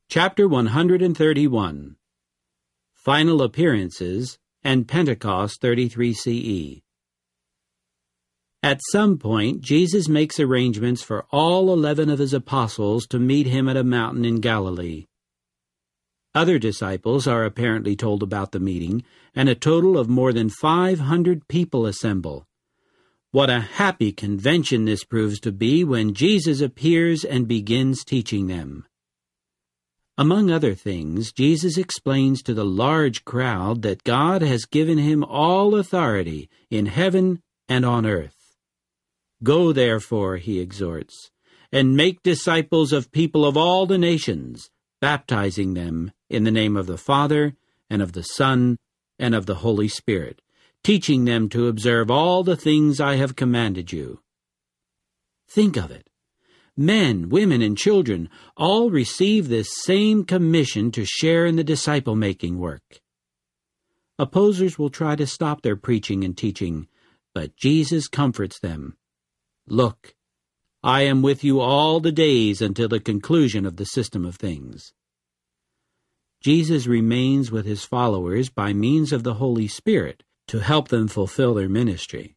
Chapter 131. Final Appearances and Pentecost 33 CE. At some point, Jesus makes arrangements for all 11 of his apostles to meet him at a mountain in Galilee. Other disciples are apparently told about the meeting, and a total of more than 500 people assemble. What a happy convention this proves to be when Jesus appears and begins teaching them. Among other things, Jesus explains to the large crowd that God has given him all authority in heaven and on earth. Go, therefore, he exhorts, and make disciples of people of all the nations, baptizing them in the name of the Father, and of the Son, and of the Holy Spirit, teaching them to observe all the things I have commanded you. Think of it. Men, women, and children all receive this same commission to share in the disciple-making work. Opposers will try to stop their preaching and teaching, but Jesus comforts them. Look, I am with you all the days until the conclusion of the system of things. Jesus remains with his followers by means of the Holy Spirit to help them fulfill their ministry.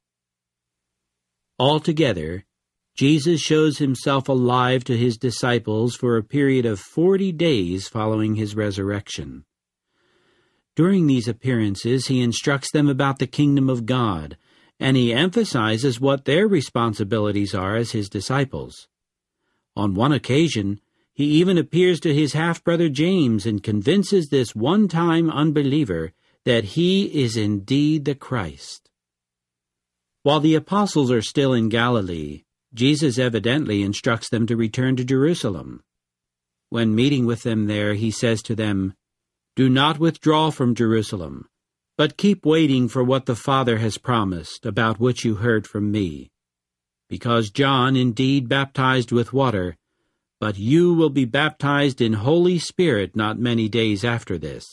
Altogether, Jesus shows himself alive to his disciples for a period of 40 days following his resurrection. During these appearances, he instructs them about the kingdom of God, and he emphasizes what their responsibilities are as his disciples. On one occasion, he even appears to his half-brother James and convinces this one-time unbeliever that he is indeed the Christ. While the apostles are still in Galilee, Jesus evidently instructs them to return to Jerusalem. When meeting with them there, he says to them, "Do not withdraw from Jerusalem, but keep waiting for what the Father has promised, about which you heard from me. Because John indeed baptized with water, but you will be baptized in Holy Spirit not many days after this."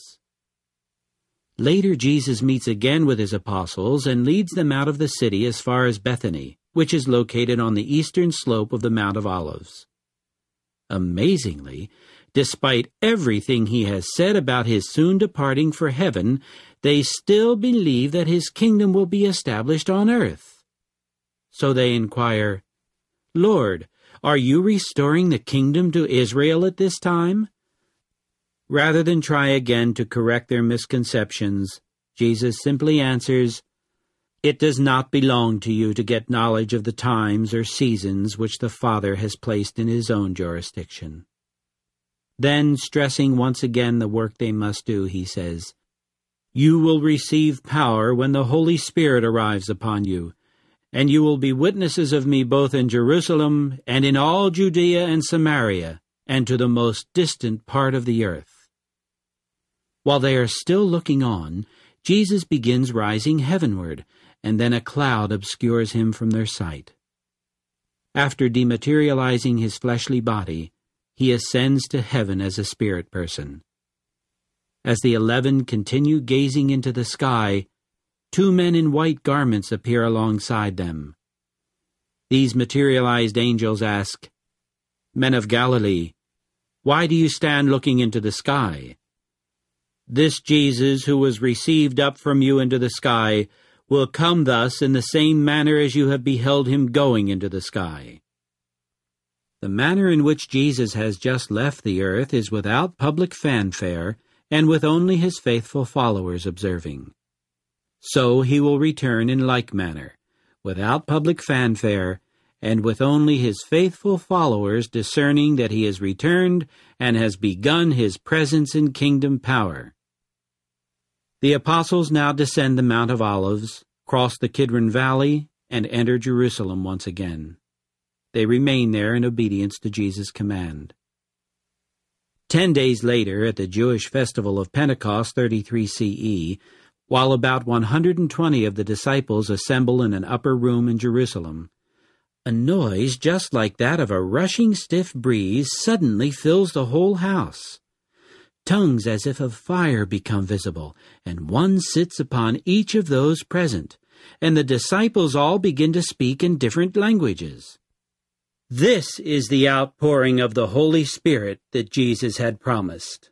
Later, Jesus meets again with his apostles and leads them out of the city as far as Bethany, which is located on the eastern slope of the Mount of Olives. Amazingly, despite everything he has said about his soon departing for heaven, they still believe that his kingdom will be established on earth. So they inquire, "Lord, are you restoring the kingdom to Israel at this time?" Rather than try again to correct their misconceptions, Jesus simply answers, "It does not belong to you to get knowledge of the times or seasons which the Father has placed in his own jurisdiction." Then, stressing once again the work they must do, he says, "You will receive power when the Holy Spirit arrives upon you, and you will be witnesses of me both in Jerusalem and in all Judea and Samaria, and to the most distant part of the earth." While they are still looking on, Jesus begins rising heavenward, and then a cloud obscures him from their sight. After dematerializing his fleshly body, he ascends to heaven as a spirit person. As the 11 continue gazing into the sky, 2 men in white garments appear alongside them. These materialized angels ask, "Men of Galilee, why do you stand looking into the sky? This Jesus who was received up from you into the sky will come thus in the same manner as you have beheld him going into the sky." The manner in which Jesus has just left the earth is without public fanfare and with only his faithful followers observing. So he will return in like manner, without public fanfare, and with only his faithful followers discerning that he has returned and has begun his presence in kingdom power. The apostles now descend the Mount of Olives, cross the Kidron Valley, and enter Jerusalem once again. They remain there in obedience to Jesus' command. 10 days later, at the Jewish festival of Pentecost 33 CE, while about 120 of the disciples assemble in an upper room in Jerusalem, a noise just like that of a rushing stiff breeze suddenly fills the whole house. Tongues as if of fire become visible, and one sits upon each of those present, and the disciples all begin to speak in different languages. This is the outpouring of the Holy Spirit that Jesus had promised.